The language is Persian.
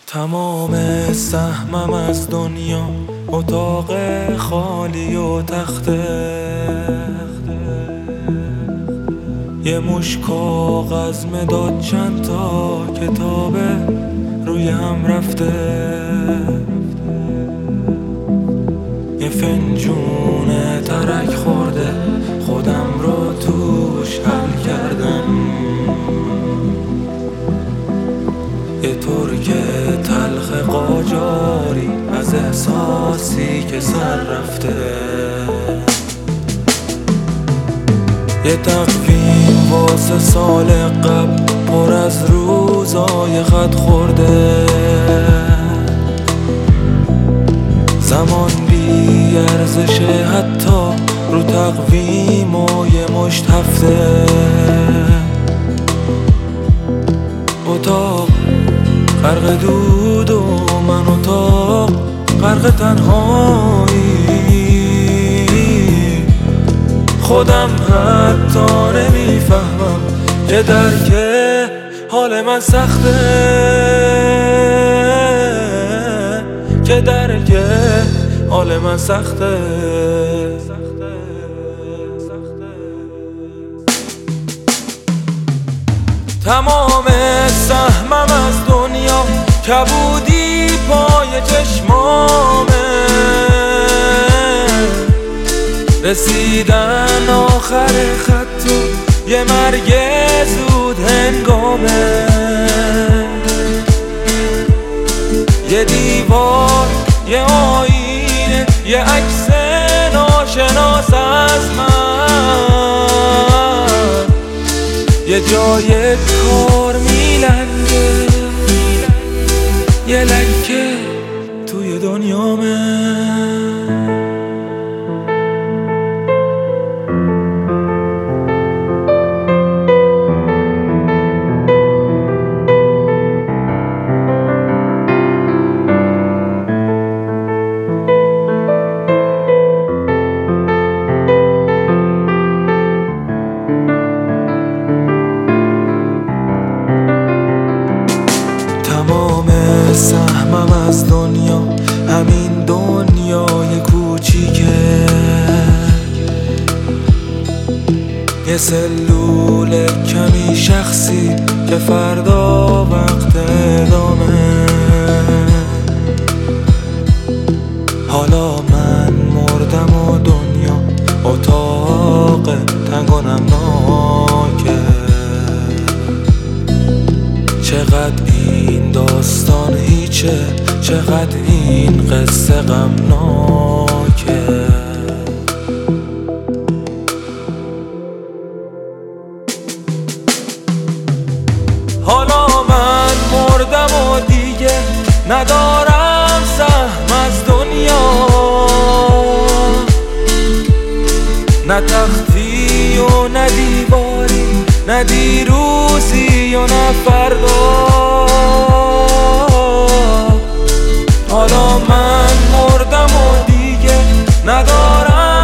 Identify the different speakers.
Speaker 1: تمام سهمم از دنیا اتاق خالی و تخته، یه مش کاغذ مداد چند تا کتابه روی هم رفته، یه فنجون ترک خورده خودم رو توش حل کردم، یه ترک تلخ قاجاری از احساسی که سر رفته، یه تقویم واسه سال قبل پر از روزای خط خورده، زمان بی ارزشه حتی رو تقویم و یه مشت هفته، اتاق غرق دود و من اتاق غرق تنهایی، خودم حتی نمیفهمم که درک حال من سخته، که درک حال من سخته. تمام سهمم از دنیا کبودی پای چشمامه، رسیدن آخر خط و یه مرگ زود هنگامه، یه دیوار، یه آینه، یه عکس ناشناس از من، یه جای کار میلنگه، یه لکه توی دنیامه. تمام سهمم از دنیا همین دنیای کوچیکه، یه سلول کمی شخصی که فردا وقت ادامه، حالا من مردم و دنیا اتاق تنگ و نمناکه، چقدر این داستان هیچه، چقدر این قصه غمناکه. حالا من مردم و دیگه ندارم سهم از دنیا، نه تختی و نه دیواری، نه دیروزی و نه فردا، حالا من مردم و دیگه ندارم